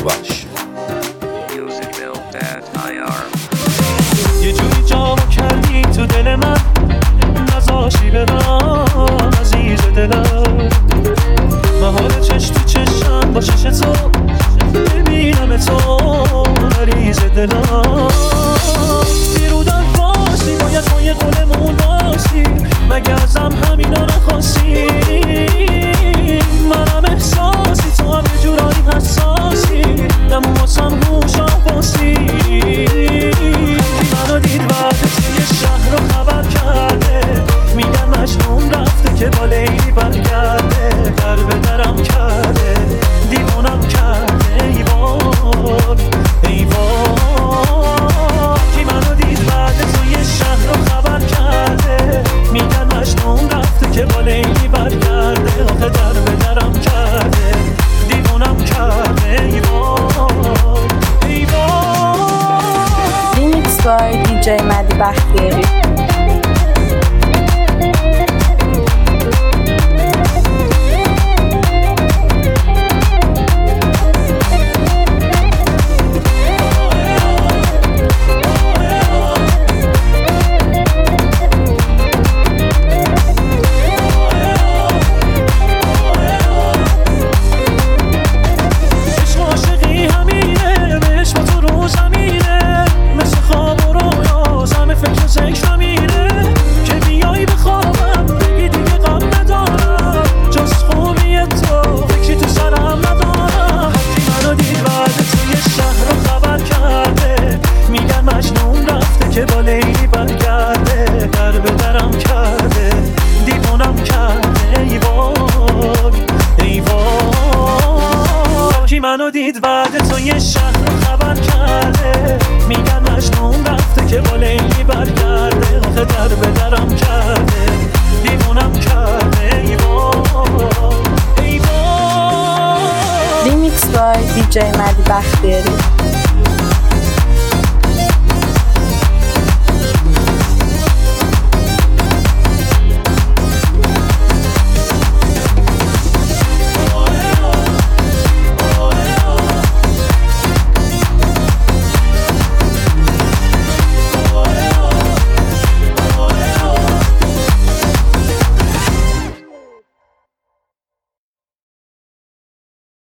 سیاوش. یه جوری جامو کردی تو دل من، نذاشی برم عزیز دلم. محال چش تو چشم با چش تو ببینم تو مریض دلم. بیرودن باشی باید ما یه قولمون باشی، مگه ازم همینا نخواستی؟ منم احساسی تو هم یه جورایی حساسی، دمون واسم هوش آفاسی. منو دید بعد توی شهر رو خبر کرده، میگن مجنون رفته که با لیلی برگرده. در به درم کرده دیوونم کرده، ای وای ای وای. کی منو دید بعد توی شهر رو خبر کرده، میگن مجنون رفته که با لیلی برگرده. آخه در به درم کرده دیوونم کرده، ای وای ای وای. ریمیکس بای دیجی مدی بختیاری. که با لیلی برگرده، در به درم کرده دیوونم کرده، ای وای ای وای. کی منو دید بعد تو یه شهر رو خبر کرده، میگن مجنون رفته که با لیلی برگرده. آخه در به درم کرده دیوونم کرده، ای وای ای وای. ریمیکس بای دیجی مدی بختیاری.